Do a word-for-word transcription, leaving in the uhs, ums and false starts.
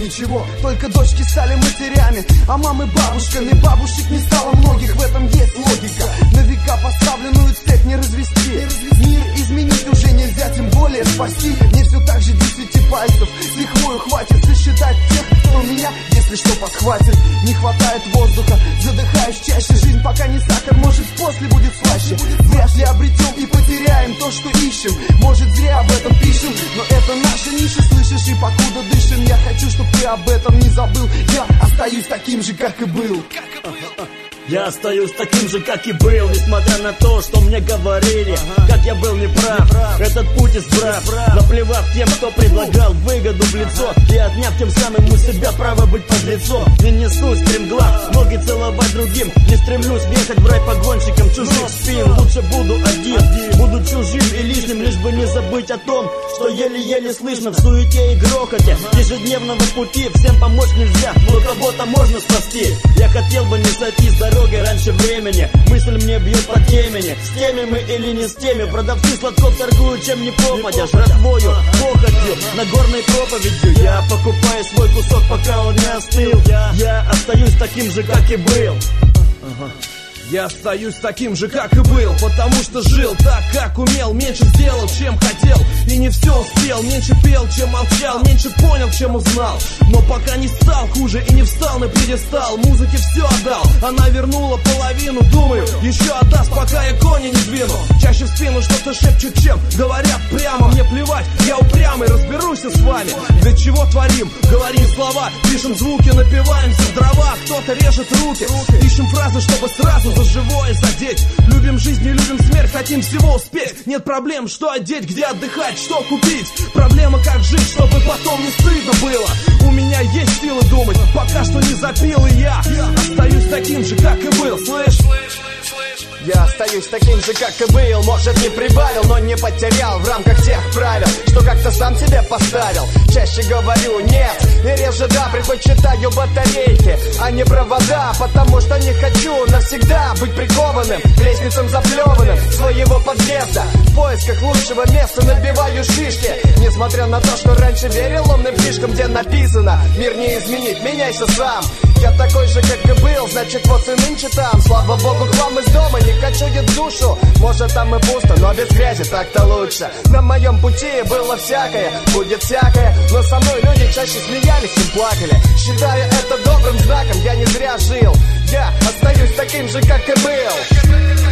ничего, только дочки стали матерями, а мамы бабушками. Бабушек не стало многих, в этом есть логика. На века поставленную цепь не развести. Мир изменить уже нельзя, тем более спасти. Мне все так же десяти пальцев с лихвою хватит сосчитать тех, кто меня, если что, подхватит. Не хватает воздуха, задыхаюсь чаще. Жизнь пока не сахар, может после будет слаще. Вряд ли обретем и потеряем то, что ищем. Может зря об этом пишем, но это наша ниша, слышишь, и покуда дышим. Я хочу, чтоб ты об этом не забыл. Я остаюсь таким же, как и был. Я остаюсь таким же, как и был, несмотря на то, что мне говорили, ага. Как я был неправ, неправ. Этот путь исправ, наплевав тем, кто предлагал выгоду в лицо, и отняв тем самым у себя право быть подлецом. Не несусь стремглав, ноги целовать другим, не стремлюсь въехать в рай погонщиком чужих спин. Лучше буду один, буду чужим и лишним, лишь бы не забыть о том, что еле-еле слышно в суете и грохоте ежедневного пути. Всем помочь нельзя, но кого-то можно спасти. Я хотел бы не сойти с дороги раньше времени. Мысль мне бьет по темени. С теми мы или не с теми. Продавцы сладков торгуют чем не попадя. Жратвою, похотью, Нагорной проповедью. Я покупаю свой кусок, пока он не остыл. Я остаюсь таким же, как и был. Я остаюсь таким же, как и был, потому что жил так, как умел. Меньше сделал, чем хотел, и не все успел. Меньше пел, чем молчал, меньше понял, чем узнал. Но пока не стал хуже и не встал на пьедестал. Музыке все отдал, она вернула половину. Думаю, еще отдаст, пока я кони не двину. Чаще в спину что-то шепчут, чем говорят прямо. Мне плевать, я упрямый, разберусь с вами. Для чего творим, говорим слова, пишем звуки, напиваемся в дрова. Кто-то режет руки, ищем фразы, чтобы сразу за живое задеть. Любим жизнь, не любим смерть, хотим всего успеть. Нет проблем, что одеть, где отдыхать, что купить. Проблема, как жить, чтобы потом не стыдно было. У меня есть силы думать, пока что не запил, и я остаюсь таким же, как и был. Слышь? Я остаюсь таким же, как и был. Может, не прибавил, но не потерял в рамках тех правил, что как-то сам себе поставил. Чаще говорю нет, и реже да. Предпочитаю батарейки, а не провода, потому что не хочу навсегда быть прикованным к лестницам заплеванным своего подъезда. В поисках лучшего места набиваю шишки, несмотря на то, что раньше верил умным фишкам, где написано: мир не изменить, меняйся сам. Я такой же, как и был, значит вот и нынче там. Слава богу, к вам из дома не качует душу. Может там и пусто, но без грязи так-то лучше. На моем пути было всякое, будет всякое, но со мной люди чаще смеялись, чем плакали. Считаю это добрым знаком, я не зря жил. Я остаюсь таким же, как и был.